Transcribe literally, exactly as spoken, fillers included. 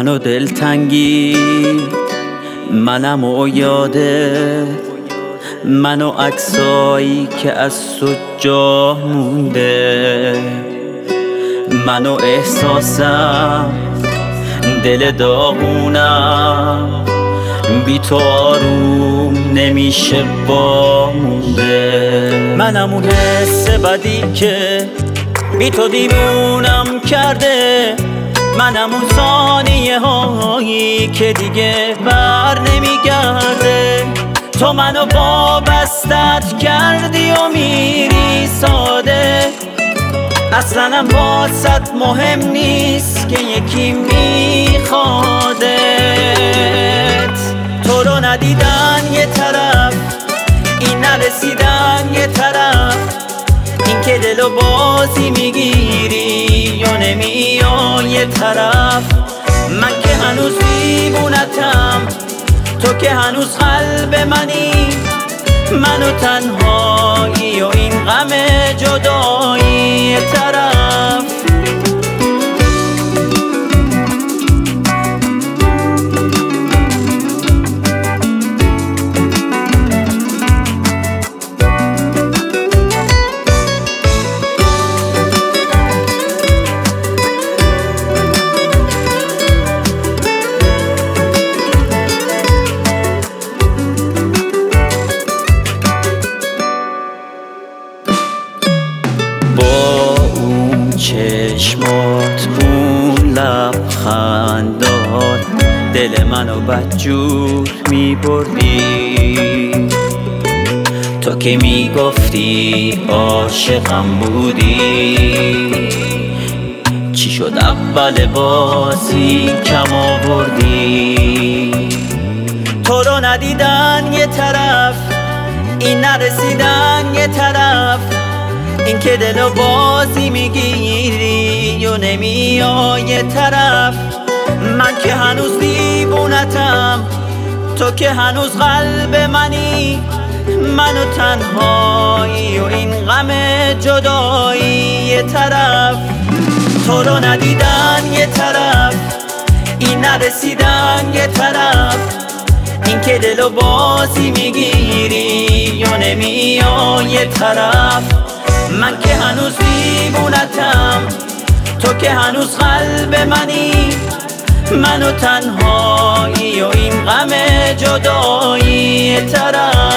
منو دلتنگی، منم و یادت، منو عکسایی که از تو جا مونده، منو احساسم، دل داغونم، بی تو آروم نمیشه با مونده. منم اون حس بدی که بی تو دیوونم کرده، منم اون ثانیه هایی که دیگه بر نمیگرده. تو منو وابستت کردی و میری ساده، اصلا واسط مهم نیست که یکی میخوادت. تو رو ندیدن یه طرف، این نرسیدن یه طرف، این که دلو بازی میگیری یا نمیای یه طرف. من که هنوز دیوونتم، تو که هنوز قلب منی، منو تنهایی و این غم جدایی یه طرف. چشمات اون لبخندات دل منو بدجور میبردی. تو که میگفتی عاشقم بودی، چی شد اول بازی کم آوردی؟ تو رو ندیدن یه طرف، این نرسیدن یه طرف، این که دلو بازی میگیری و نمیای یه طرف. من که هنوز دیوونتم، تو که هنوز قلب منی، منو تنهایی و این غم جدایی یه طرف. تو رو ندیدن یه طرف، این نرسیدن یه طرف، این که دلو بازی میگیری و نمیای یه طرف. من که هنوز دیوونتم، تو که هنوز قلب منی، منو تنهایی و این غم جدایی یه طرف.